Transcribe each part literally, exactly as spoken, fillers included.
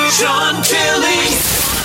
Sean Tilly.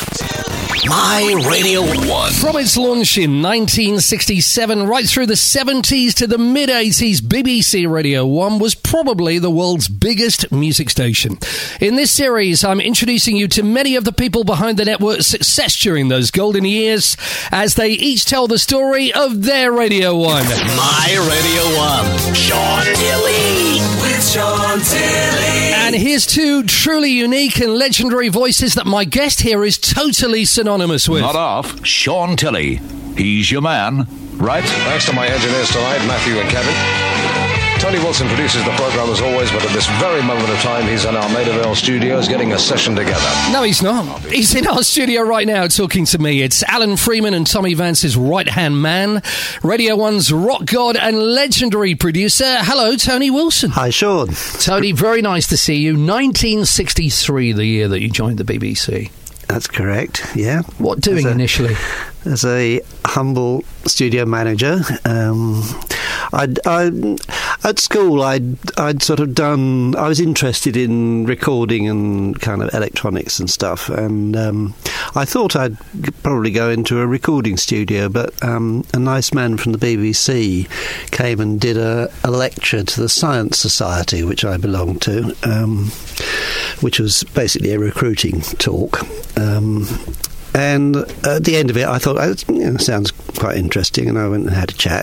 My Radio one. From its launch in nineteen sixty-seven right through the seventies to the mid-eighties, B B C Radio one was probably the world's biggest music station. In this series, I'm introducing you to many of the people behind the network's success during those golden years as they each tell the story of their Radio one. My Radio one. Sean Tilly. With Sean Tilly. And here's two truly unique and legendary voices that my guest here is totally synonymous with. Not off, Sean Tilly. He's your man, right? Thanks to my engineers tonight, Matthew and Kevin. Tony Wilson produces the program as always, but at this very moment of time, he's in our Maida Vale studios getting a session together. No, he's not. He's in our studio right now talking to me. It's Alan Freeman and Tommy Vance's right-hand man, Radio one's rock god and legendary producer. Hello, Tony Wilson. Hi, Sean. Tony, very nice to see you. nineteen sixty-three, the year that you joined the B B C. That's correct, yeah. What doing as a, initially? As a humble studio manager. Um, I'd, I, at school, I'd, I'd sort of done... I was interested in recording and kind of electronics and stuff, and um, I thought I'd probably go into a recording studio, but um, a nice man from the B B C came and did a, a lecture to the Science Society, which I belonged to, um, which was basically a recruiting talk. Um, and at the end of it, I thought, oh, you know, sounds quite interesting, and I went and had a chat.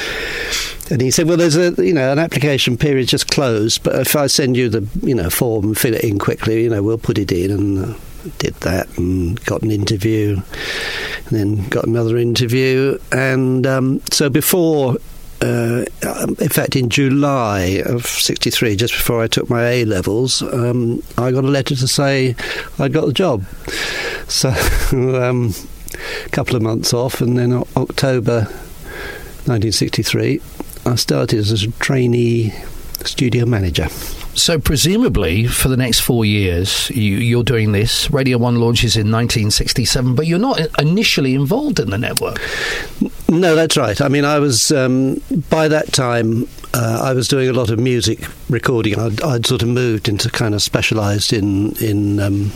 And he said, well, there's a, you know, an application period just closed, but if I send you the, you know, form and fill it in quickly, you know, we'll put it in. And uh, did that and got an interview, and then got another interview. And um, so before... Uh, in fact, in July of sixty-three, just before I took my A-levels, um, I got a letter to say I got the job. So um, a couple of months off, and then October nineteen sixty-three, I started as a trainee studio manager. So presumably, for the next four years, you, you're doing this. Radio one launches in nineteen sixty-seven, but you're not initially involved in the network. No, that's right. I mean, I was, um, by that time, uh, I was doing a lot of music recording. I'd, I'd sort of moved into kind of specialised in, in um,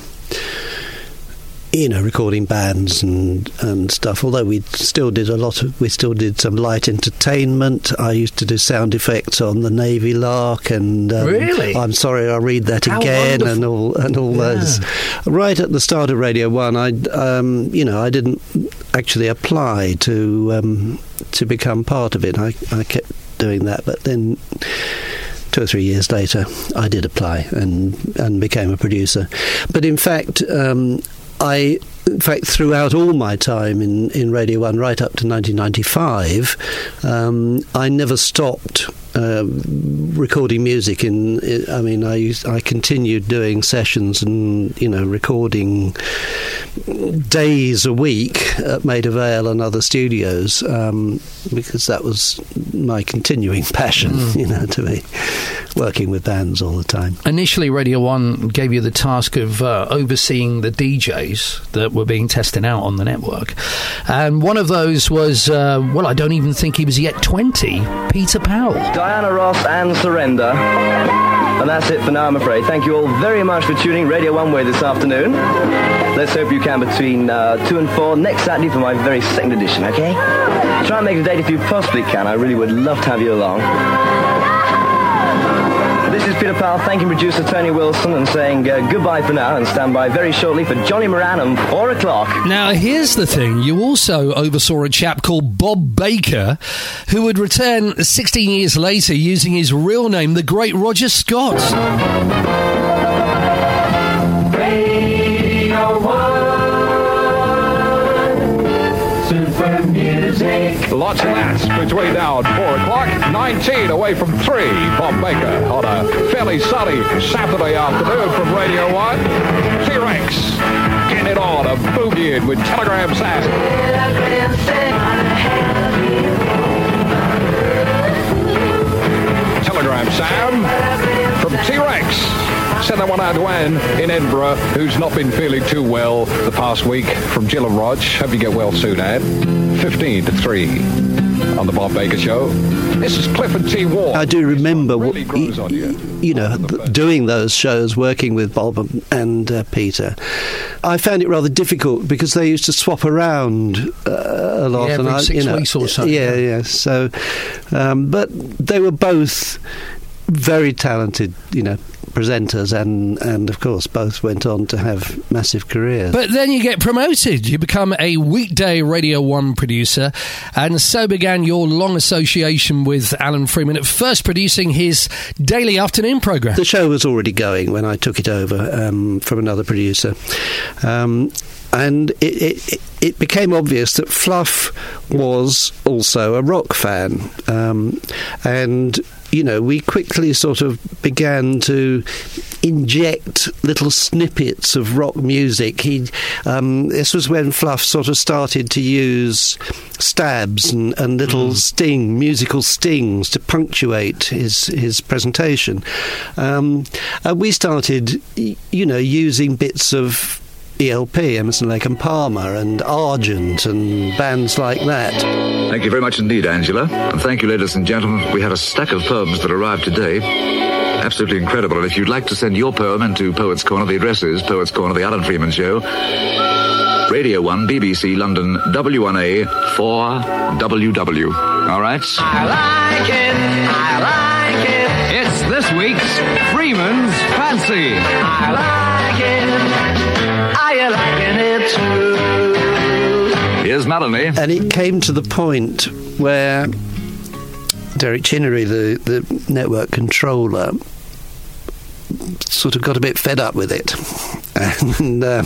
you know, recording bands and, and stuff, although we still did a lot of, we still did some light entertainment. I used to do sound effects on the Navy Lark, and um, really? I'm sorry, I'll read that How again, wonderful. and all and all Yeah. those. Right at the start of Radio One, I, um, you know, I didn't actually apply to um, to become part of it. I, I kept doing that, but then two or three years later, I did apply and and became a producer. But in fact. Um, I, in fact, throughout all my time in, in Radio one, right up to nineteen ninety-five, um, I never stopped uh, recording music. In, I mean, I used, I continued doing sessions and, you know, recording days a week at Maida Vale and other studios, um, because that was my continuing passion, mm. you know, to me, working with bands all the time. Initially, Radio one gave you the task of uh, overseeing the D Js that were being tested out on the network. And one of those was, uh, well, I don't even think he was yet twenty, Peter Powell. Diana Ross and Surrender. And that's it for now, I'm afraid. Thank you all very much for tuning Radio one Way this afternoon. Let's hope you can between uh, two and four next Saturday for my very second edition, okay? Try and make a date if you possibly can. I really would love to have you along. This is Peter Powell thanking producer Tony Wilson and saying uh, goodbye for now, and stand by very shortly for Johnny Moran and four o'clock. Now, here's the thing. You also oversaw a chap called Bob Baker, who would return sixteen years later using his real name, the great Roger Scott. Radio one, super music. Lots of that between now and four o'clock. nineteen away from three. Bob Baker on a fairly sunny Saturday afternoon from Radio one. T-Rex getting it on a boogie with Telegram Sam. Telegram Sam from T-Rex. Send that one out to Anne in Edinburgh, who's not been feeling too well the past week, from Jill and Rog. Hope you get well soon, Anne. fifteen to three. on the Bob Baker Show. This is Clifford T. Ward. I do remember, Really w- grows on you. you know, th- doing those shows, working with Bob and, and uh, Peter. I found it rather difficult because they used to swap around uh, a lot. Yeah, every and I, six you know, weeks or so. Yeah, yeah. So, um, but they were both very talented, you know, presenters, and, and of course both went on to have massive careers. But then you get promoted. You become a weekday Radio one producer, and so began your long association with Alan Freeman, at first producing his daily afternoon programme. The show was already going when I took it over um, from another producer. Um, and it, it, it became obvious that Fluff was also a rock fan. Um, and you know, we quickly sort of began to inject little snippets of rock music. He, um, this was when Fluff sort of started to use stabs and, and little mm. sting, musical stings to punctuate his his presentation. Um, and we started, you know, using bits of E L P, Emerson, Lake and Palmer, and Argent, and bands like that. Thank you very much indeed, Angela. And thank you, ladies and gentlemen. We had a stack of poems that arrived today. Absolutely incredible. And if you'd like to send your poem into Poets' Corner, the address is Poets' Corner, the Alan Freeman Show, Radio one, B B C, London, W one A, four W W. All right? I like it, I like it. It's this week's Freeman's Fancy. I like it. Are you liking it too? Here's Melanie. And it came to the point where Derek Chinnery, the, the network controller, sort of got a bit fed up with it. And uh,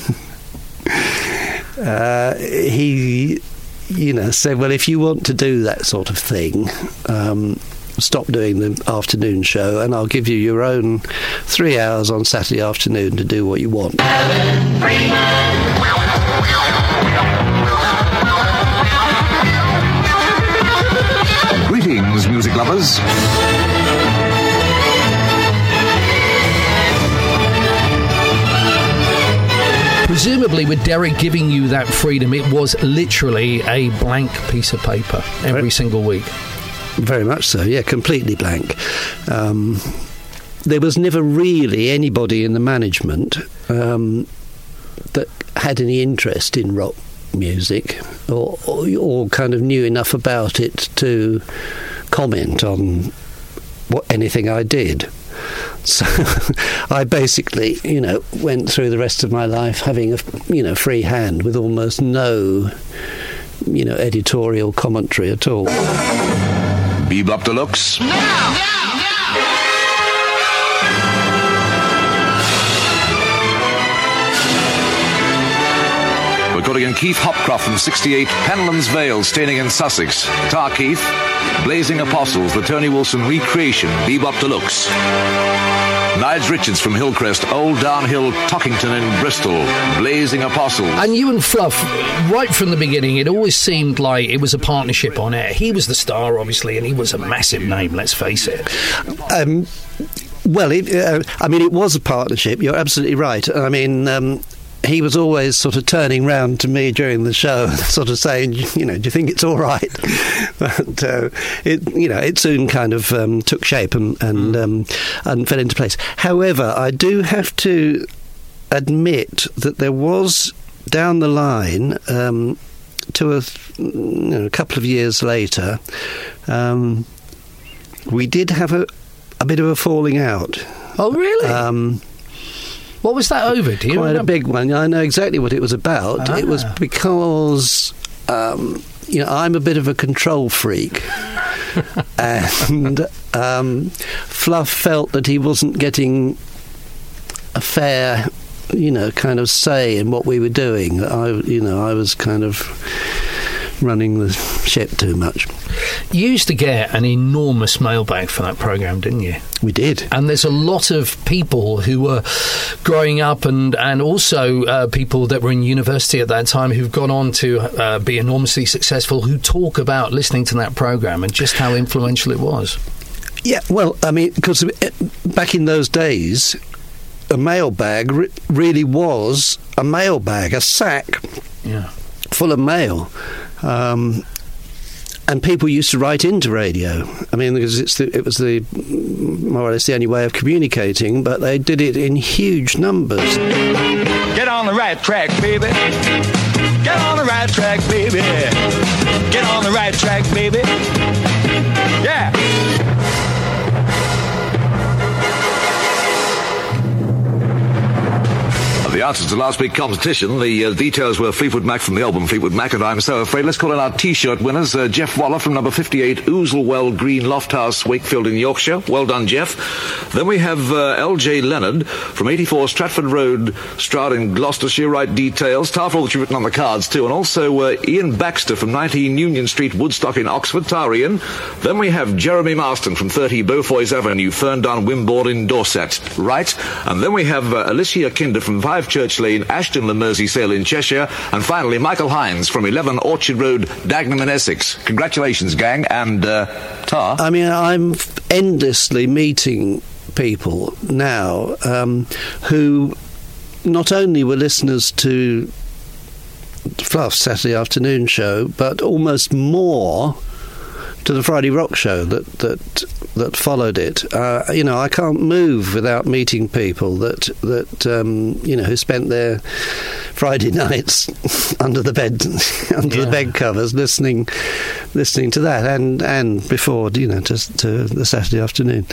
uh, he, you know, said, well, if you want to do that sort of thing, um, stop doing the afternoon show and I'll give you your own three hours on Saturday afternoon to do what you want. Greetings, music lovers. Presumably, with Derek giving you that freedom, it was literally a blank piece of paper every right. single week. Very much so, yeah, completely blank. Um, there was never really anybody in the management um, that had any interest in rock music or, or, or kind of knew enough about it to comment on what anything I did. So I basically, you know, went through the rest of my life having a, you know, free hand with almost no, you know, editorial commentary at all. Bebop Deluxe. Now, now, now. Recording in Keith Hopcroft from sixty-eight, Penlands Vale, staining in Sussex. Tar Keith, Blazing Apostles, the Tony Wilson recreation, Bebop Deluxe. Niles Richards from Hillcrest, Old Downhill, Tockington in Bristol, Blazing Apostles. And you and Fluff, right from the beginning, it always seemed like it was a partnership on air. He was the star, obviously, and he was a massive name, let's face it. Um, well, it, uh, I mean, it was a partnership. You're absolutely right. I mean... Um, he was always sort of turning round to me during the show, sort of saying, you know, do you think it's all right? But uh, it, you know, it soon kind of um, took shape and and, um, and fell into place. However, I do have to admit that there was down the line, um, to a, you know, a couple of years later, um, we did have a, a bit of a falling out. Oh, really? Um, What was that over? Do you Quite remember? a big one. I know exactly what it was about. Ah. It was because, um, you know, I'm a bit of a control freak. and um, Fluff felt that he wasn't getting a fair, you know, kind of say in what we were doing. I, you know, I was kind of running the ship too much. You used to get an enormous mailbag for that programme, didn't you? We did. And there's a lot of people who were growing up and, and also uh, people that were in university at that time who've gone on to uh, be enormously successful, who talk about listening to that programme and just how influential it was. Yeah, well, I mean, because back in those days, a mailbag re- really was a mailbag, a sack yeah. full of mail. Um, and people used to write into radio. I mean, because it's the, it was the more or less the only way of communicating, but they did it in huge numbers. Get on the right track, baby. Get on the right track, baby. Get on the right track, baby. Yeah. The answer to last week's competition, the uh, details were Fleetwood Mac from the album Fleetwood Mac, and I'm so afraid. Let's call in our T-shirt winners. Uh, Jeff Waller from number fifty-eight, Ouselwell Green Loft House, Wakefield in Yorkshire. Well done, Jeff. Then we have uh, L J Leonard from eighty-four Stratford Road, Stroud in Gloucestershire. Right details. Tar for all that you've written on the cards, too. And also uh, Ian Baxter from nineteen Union Street, Woodstock in Oxford. Tar Ian. Then we have Jeremy Marston from thirty Beaufoys Avenue, Ferndon, Wimborne in Dorset. Right. And then we have uh, Alicia Kinder from five Church Lane, Ashton Le Mersey-Sale in Cheshire, and finally Michael Hines from eleven Orchard Road, Dagenham in Essex. Congratulations, gang, and uh, Tar. I mean, I'm endlessly meeting people now um, who not only were listeners to Fluff's Saturday afternoon show, but almost more to the Friday Rock show that that that followed it. Uh, you know, I can't move without meeting people that that um, you know who spent their Friday nights under the bed under yeah. the bed covers listening listening to that, and and before you know to, to the Saturday afternoon,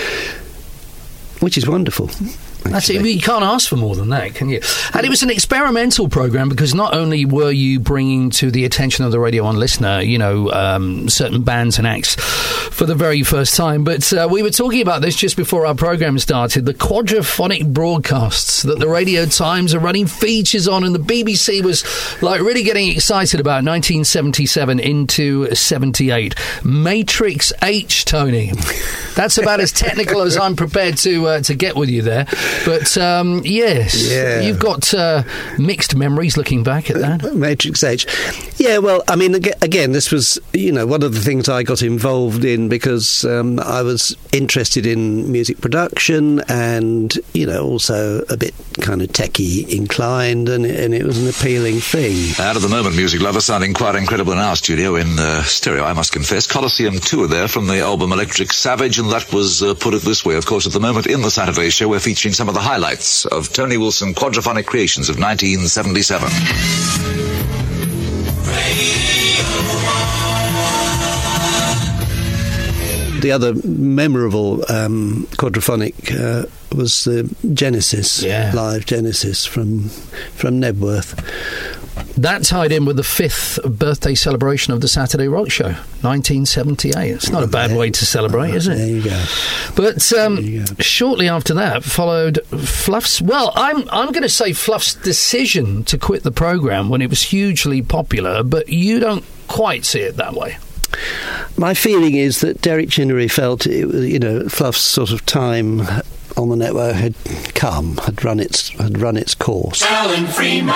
which is wonderful. That's it. You can't ask for more than that, can you? And it was an experimental program because not only were you bringing to the attention of the Radio one listener, you know, um, certain bands and acts for the very first time, but uh, we were talking about this just before our program started, the quadraphonic broadcasts that the Radio Times are running features on, and the B B C was like really getting excited about nineteen seventy-seven into seventy-eight. Matrix H, Tony. That's about as technical as I'm prepared to uh, to get with you there. But, um, yes, yeah. You've got uh, mixed memories looking back at that. Matrix H. Yeah, well, I mean, again, this was, you know, one of the things I got involved in because um, I was interested in music production and, you know, also a bit kind of techie inclined, and, and it was an appealing thing. And at the moment, music lovers sounding quite incredible in our studio in uh, stereo, I must confess. Colosseum Tour there from the album Electric Savage, and that was, uh, put it this way, of course, at the moment in the Saturday show, we're featuring some of the highlights of Tony Wilson quadraphonic creations of nineteen seventy-seven. The other memorable um, quadraphonic uh, was the Genesis, yeah. live Genesis from from Nebworth. That tied in with the fifth birthday celebration of the Saturday Rock Show, nineteen seventy-eight. It's not a bad way to celebrate, is it? There you go. But um, you go. Shortly after that followed Fluff's, well, I'm I'm going to say Fluff's decision to quit the programme when it was hugely popular, but you don't quite see it that way. My feeling is that Derek Chinnery felt, it was, you know, Fluff's sort of time on the network had come, had run its had run its course. Alan Freeman.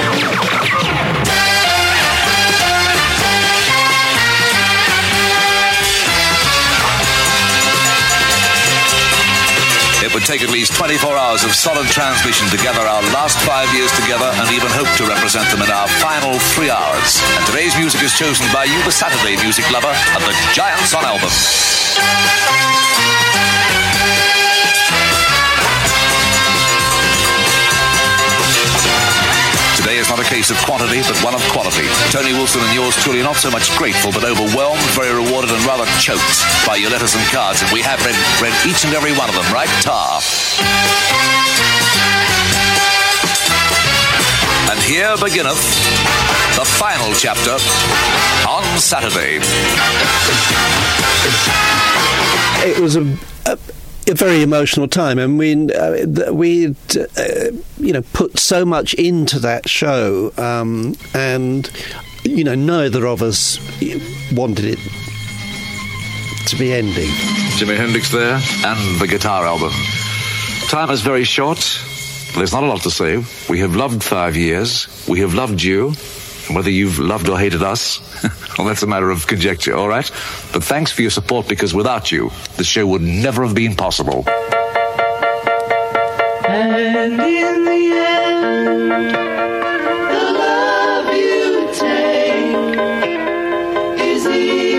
It would take at least twenty-four hours of solid transmission to gather our last five years together and even hope to represent them in our final three hours. And today's music is chosen by you, the Saturday music lover, and the Giants on album. Today is not a case of quantity, but one of quality. Tony Wilson and yours truly not so much grateful, but overwhelmed, very rewarded, and rather choked by your letters and cards. And we have read, read each and every one of them, right, Tar? And here beginneth the final chapter on Saturday. It was a... a A very emotional time, and we uh, we uh, you know put so much into that show, um, and you know neither of us wanted it to be ending. Jimi Hendrix there, and the guitar album. Time is very short. There's not a lot to say. We have loved five years. We have loved you. Whether you've loved or hated us, well, that's a matter of conjecture, all right? But thanks for your support, because without you, the show would never have been possible. And in the end, the love you take is the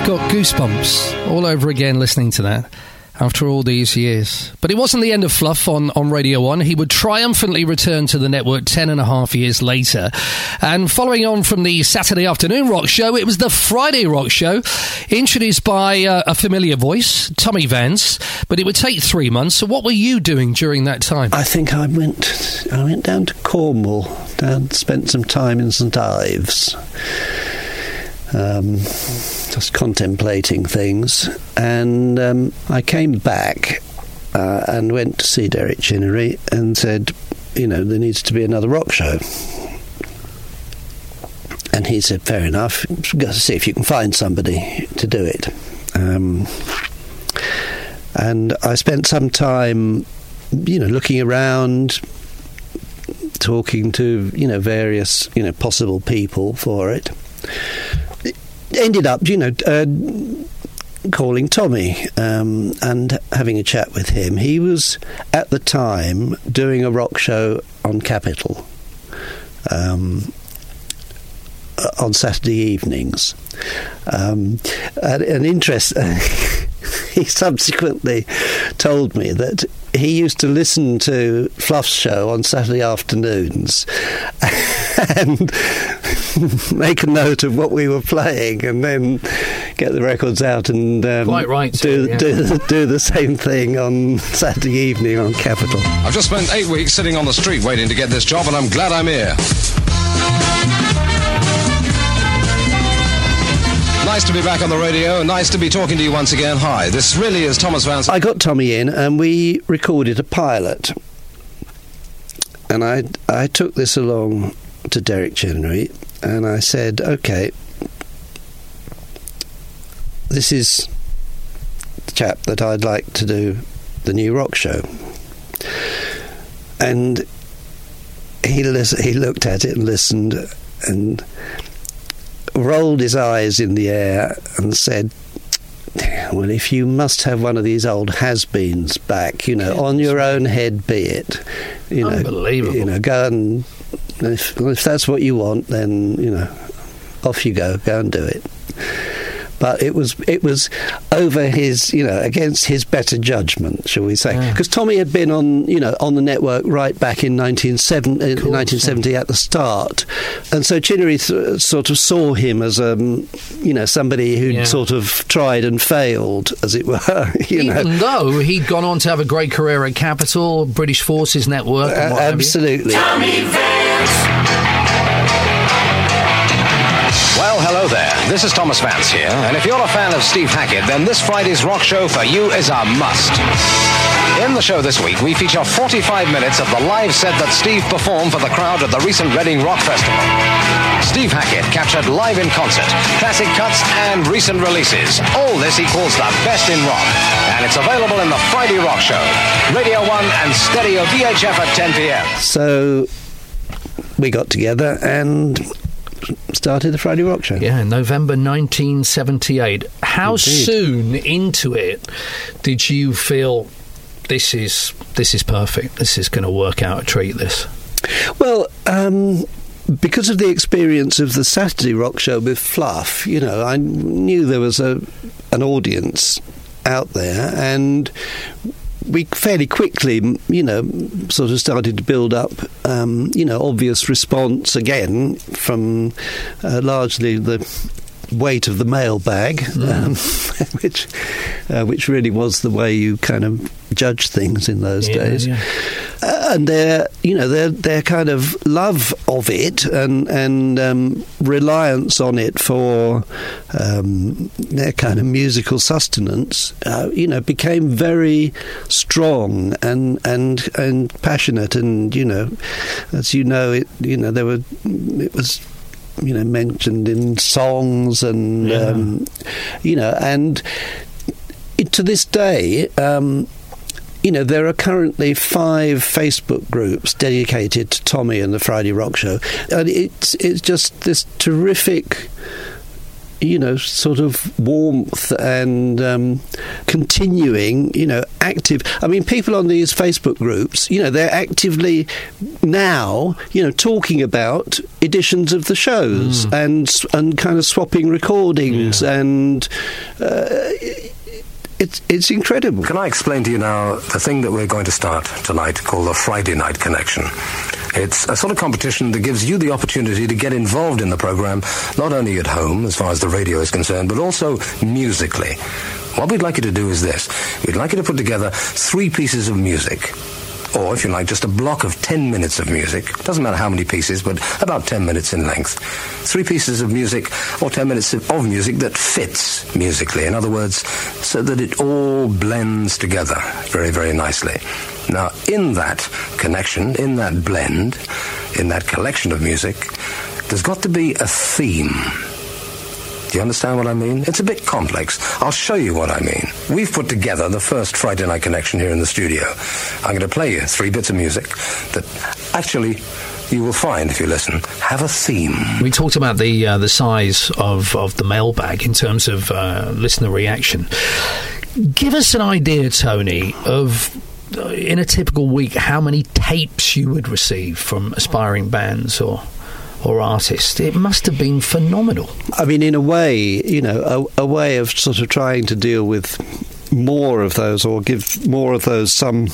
I've got goosebumps all over again listening to that after all these years. But it wasn't the end of Fluff on, on Radio one. He would triumphantly return to the network ten and a half years later. And following on from the Saturday afternoon rock show, it was the Friday rock show, introduced by uh, a familiar voice, Tommy Vance. But it would take three months. So what were you doing during that time? I think I went I went down to Cornwall, down, spent some time in St Ives. Um, just contemplating things, and um, I came back uh, and went to see Derek Chinnery and said, you know, there needs to be another rock show. And he said, fair enough, go see if you can find somebody to do it. Um, and I spent some time, you know, looking around, talking to, you know, various, you know, possible people for it. Ended up, you know, uh, calling Tommy um, and having a chat with him. He was, at the time, doing a rock show on Capital um, on Saturday evenings. Um, and, and interest, he subsequently told me that he used to listen to Fluff's show on Saturday afternoons and make a note of what we were playing, and then get the records out and um, Quite right, do, yeah. do, the, do the same thing on Saturday evening on Capital. I've just spent eight weeks sitting on the street waiting to get this job, and I'm glad I'm here. Nice to be back on the radio. Nice to be talking to you once again. Hi, this really is Thomas Vance. I got Tommy in and we recorded a pilot. And I I took this along to Derek Chinnery and I said, OK, this is the chap that I'd like to do the new rock show. And he lis- he looked at it and listened and rolled his eyes in the air and said, well, if you must have one of these old has-beens back, you know, on your own head be it. You know, Unbelievable. You know, go and, if, if that's what you want, then, you know, off you go, go and do it. But it was it was over his, you know, against his better judgment, shall we say? Because yeah. Tommy had been on, you know, on the network right back in nineteen seventy, course, nineteen seventy yeah. at the start, and so Chinnery th- sort of saw him as a, um, you know, somebody who'd yeah. sort of tried and failed, as it were. you Even know. though he'd gone on to have a great career at Capital, British Forces Network, and uh, what absolutely. Tommy Vance. Well, hello there. This is Thomas Vance here, and if you're a fan of Steve Hackett, then this Friday's rock show for you is a must. In the show this week, we feature forty-five minutes of the live set that Steve performed for the crowd at the recent Reading Rock Festival. Steve Hackett captured live in concert, classic cuts and recent releases. All this he calls the best in rock, and it's available in the Friday Rock Show, Radio one and Stereo V H F at ten p.m. So we got together and started the Friday Rock Show. Yeah, November nineteen seventy-eight. How Indeed. soon into it did you feel this is this is perfect? This is going to work out a treat. This. Well, um, because of the experience of the Saturday Rock Show with Fluff, you know, I knew there was a an audience out there, and we fairly quickly, you know, sort of started to build up, um, you know, obvious response again from uh, largely the weight of the mailbag, mm. um, which uh, which really was the way you kind of judged things in those yeah, days. Yeah. Uh, and their, you know, their their kind of love of it and and um, reliance on it for um, their kind of musical sustenance, uh, you know, became very strong and and and passionate. And you know, as you know, it you know there were it was. you know, mentioned in songs and, yeah. um, you know, and it, to this day, um, you know, there are currently five Facebook groups dedicated to Tommy and the Friday Rock Show. And it's, it's just this terrific, you know, sort of warmth and um, continuing, you know, active. I mean, people on these Facebook groups, you know, they're actively now, you know, talking about editions of the shows mm. and and kind of swapping recordings yeah. and. Uh, It's, it's incredible. Can I explain to you now the thing that we're going to start tonight called the Friday Night Connection? It's a sort of competition that gives you the opportunity to get involved in the program, not only at home, as far as the radio is concerned, but also musically. What we'd like you to do is this. We'd like you to put together three pieces of music. Or, if you like, just a block of ten minutes of music. Doesn't matter how many pieces, but about ten minutes in length. Three pieces of music, or ten minutes of music that fits musically. In other words, so that it all blends together very, very nicely. Now, in that connection, in that blend, in that collection of music, there's got to be a theme. Do you understand what I mean? It's a bit complex. I'll show you what I mean. We've put together the first Friday Night Connection here in the studio. I'm going to play you three bits of music that actually you will find, if you listen, have a theme. We talked about the uh, the size of, of the mailbag in terms of uh, listener reaction. Give us an idea, Tony, of uh, in a typical week how many tapes you would receive from aspiring bands or... or artists. It must have been phenomenal. I mean, in a way, you know, a, a way of sort of trying to deal with more of those or give more of those some,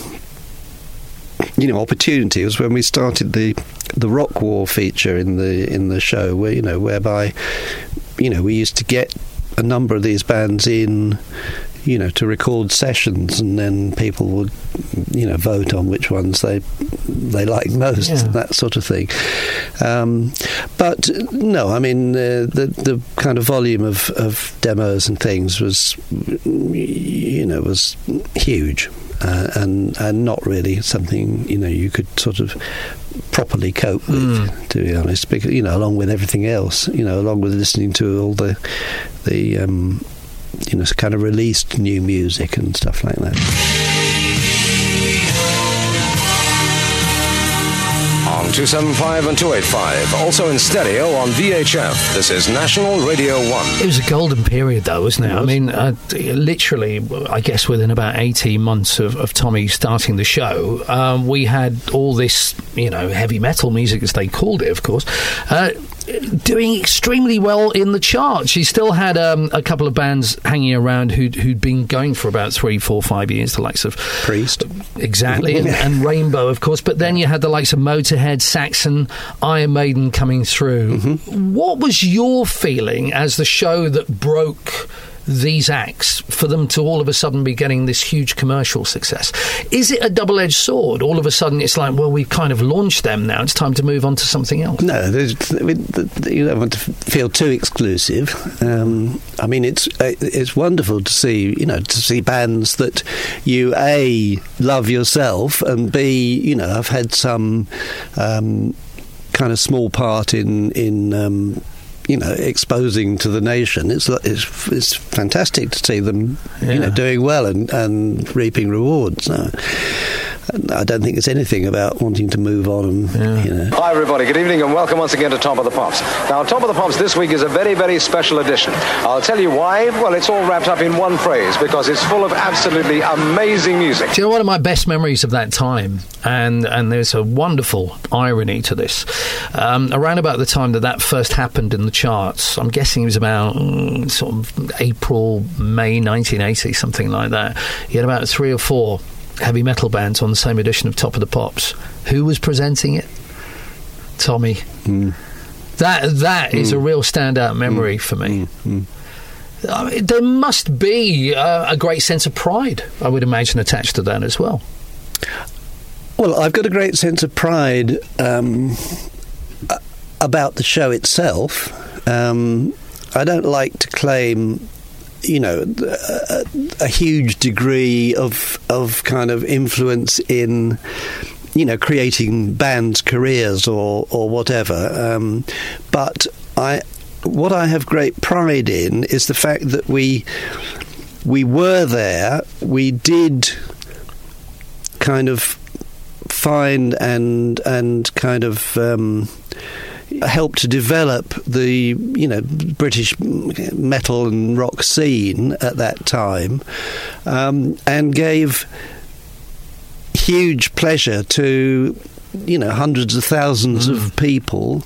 you know, opportunity was when we started the the Rock War feature in the in the show, where, you know, whereby, you know, we used to get a number of these bands in, you know, to record sessions, and then people would, you know, vote on which ones they they liked most, yeah. that sort of thing. Um, but no, I mean, uh, the the kind of volume of, of demos and things was, you know, was huge, uh, and and not really something, you know, you could sort of properly cope with, mm. to be honest, because, you know, along with everything else, you know, along with listening to all the the um, you know, kind of released new music and stuff like that. On two seventy-five and two eighty-five, also in stereo on V H F. This is National Radio one. It was a golden period, though, wasn't it? it was. I mean, uh, literally, I guess within about eighteen months of, of Tommy starting the show, um, we had all this, you know, heavy metal music, as they called it, of course, uh, doing extremely well in the charts. She still had um, a couple of bands hanging around who'd, who'd been going for about three, four, five years, the likes of Priest. Exactly, and, and Rainbow, of course. But then you had the likes of Motorhead, Saxon, Iron Maiden coming through. Mm-hmm. What was your feeling as the show that broke these acts, for them to all of a sudden be getting this huge commercial success? Is it a double-edged sword? All of a sudden it's like, well, we've kind of launched them now, it's time to move on to something else. No, you don't want to feel too exclusive. Um, I mean, it's it's wonderful to see, you know, to see bands that you, A, love yourself, and B, you know, have had some um, kind of small part in... in um, you know, exposing to the nation. It's it's, it's fantastic to see them, yeah. you know, doing well and, and reaping rewards. No, I don't think it's anything about wanting to move on. And, yeah. you know. Hi, everybody. Good evening, and welcome once again to Top of the Pops. Now, Top of the Pops this week is a very, very special edition. I'll tell you why. Well, it's all wrapped up in one phrase, because it's full of absolutely amazing music. Do you know one of my best memories of that time? And and there's a wonderful irony to this. Um, around about the time that that first happened in the charts, I'm guessing it was about mm, sort of April, May nineteen eighty, something like that. You had about three or four heavy metal bands on the same edition of Top of the Pops. Who was presenting it? Tommy. Mm. That that mm. is a real standout memory mm. for me. Mm. Mm. I mean, there must be uh, a great sense of pride, I would imagine, attached to that as well. Well, I've got a great sense of pride um, about the show itself. Um, I don't like to claim, you know, a, a huge degree of of kind of influence in, you know, creating bands' careers or or whatever. Um, but I, what I have great pride in is the fact that we we were there. We did kind of find and and kind of um, helped to develop the, you know, British metal and rock scene at that time, um, and gave huge pleasure to, you know, hundreds of thousands mm. of people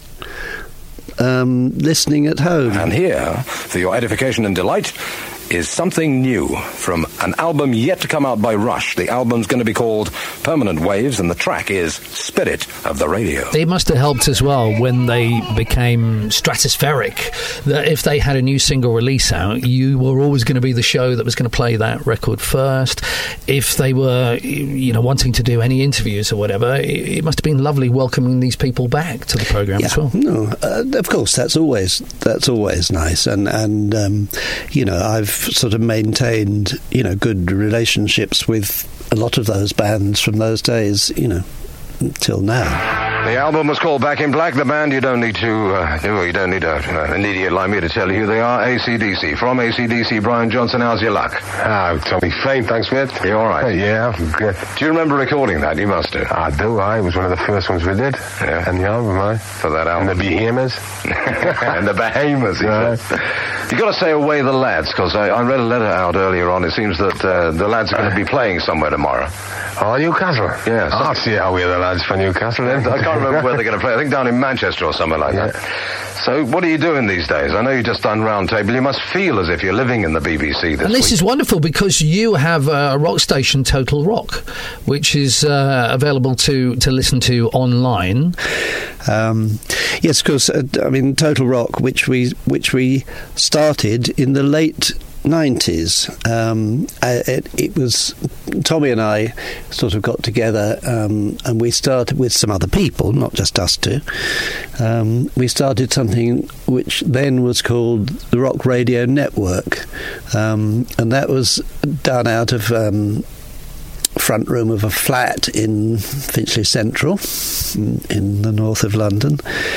um, listening at home. And here, for your edification and delight, is something new from an album yet to come out by Rush. The album's going to be called Permanent Waves, and the track is Spirit of the Radio. It must have helped as well when they became stratospheric, that if they had a new single release out, you were always going to be the show that was going to play that record first. If they were, you know, wanting to do any interviews or whatever, it, it must have been lovely welcoming these people back to the programme yeah. as well. No, uh, of course, that's always that's always nice, and and um, you know, I've sort of maintained, you know, good relationships with a lot of those bands from those days, you know, till now. The album was called Back in Black. The band, you don't need to, uh, you don't need a, uh, an idiot like me to tell you who they are. A C D C. From A C D C, Brian Johnson, how's your luck? Oh, Tommy, fine, thanks, mate. You all right? Yeah, I'm good. Do you remember recording that? You must do. I do, I. It was one of the first ones we did. Yeah. And the album, I. For that album. And the Bahamas. And the Bahamas, he right. said. You've got to say away the lads, because I, I read a letter out earlier on. It seems that uh, the lads are going to be playing somewhere tomorrow. Oh, Newcastle? Yes. Oh, I'll see how we're the lads for Newcastle, then. I can't remember where they're going to play. I think down in Manchester or somewhere like yeah. that. So what are you doing these days? I know you've just done Roundtable. You must feel as if you're living in the B B C this And this week. is wonderful because you have a rock station, Total Rock, which is uh, available to, to listen to online. Um, yes, because, uh, I mean, Total Rock, which we which we started in the late nineties. Um, it, it was Tommy and I sort of got together, um, and we started with some other people, not just us two. Um, we started something which then was called the Rock Radio Network, um, and that was done out of um, front room of a flat in Finchley Central, in, in the north of London,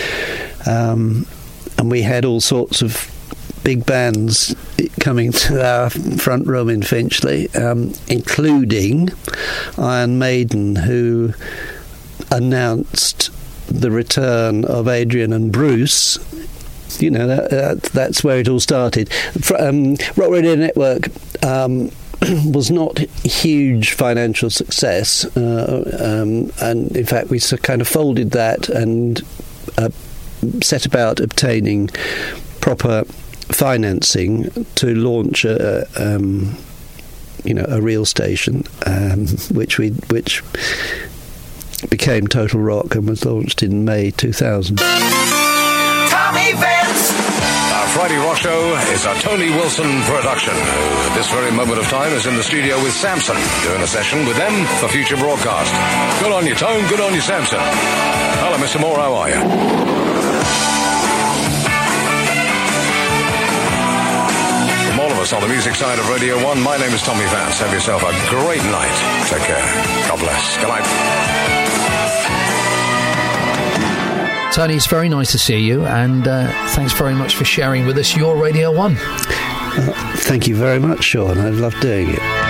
um, and we had all sorts of big bands coming to our front room in Finchley, um, including Iron Maiden, who announced the return of Adrian and Bruce. You know, that, that, that's where it all started. Um, Rock Radio Network um, was not a huge financial success, uh, um, and in fact we kind of folded that and uh, set about obtaining proper financing to launch a, um, you know, a real station, um, which we which became Total Rock and was launched in May two thousand. Tommy Vance. Our Friday Rock Show is a Tony Wilson production, who at this very moment of time is in the studio with Samson, doing a session with them for future broadcast. Good on you, Tone. Good on you, Samson. Hello, Mister Moore. How are you? All of us on the music side of Radio one, my name is Tommy Vance. Have yourself a great night. Take care. God bless. Good night. Tony, it's very nice to see you, and uh, thanks very much for sharing with us your Radio one. Uh, thank you very much, Sean. I love doing it.